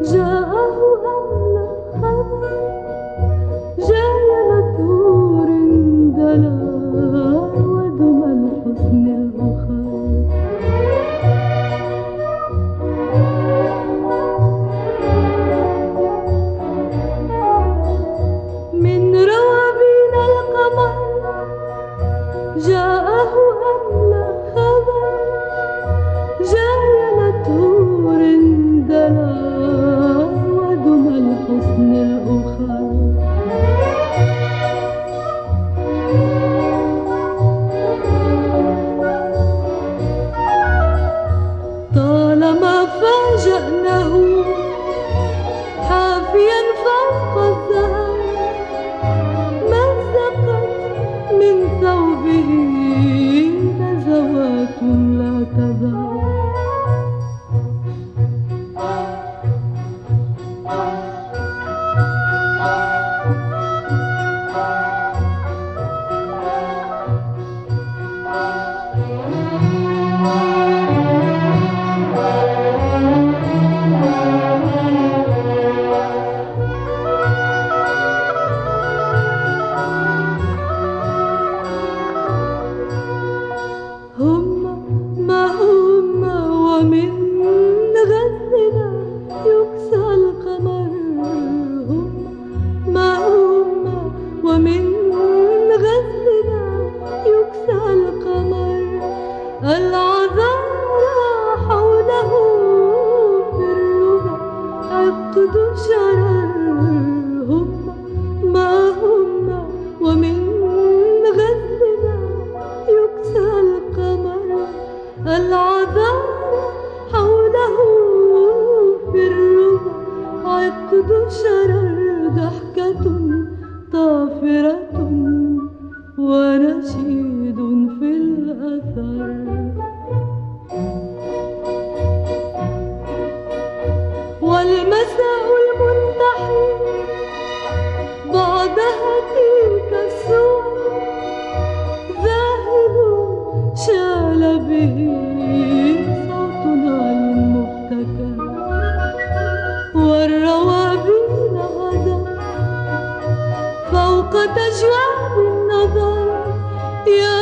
جاءه أمل خبر جايلته رندلا ودم الحسن الأخر من روابين القمر جاءه أمل خبر جايلته رندلا ودم الحسن الأخر طالما فاجأناه حافيا فوق الزهر مزقت من ثوبه نزوات لا تذهب ومن غزنا يكسى القمر ومن غزنا يكسى القمر العذارى حوله في الربع عقد شرر ومن غزنا يكسى القمر العذارى حوله في الربع عقد شرر ضحكة طافرة ونشيد في الأثر والمساء المنتحي بعدها تلك الصور ذاهب شال به صوت نعل مبتكر والروابين غدا فوق تجواب النظر يا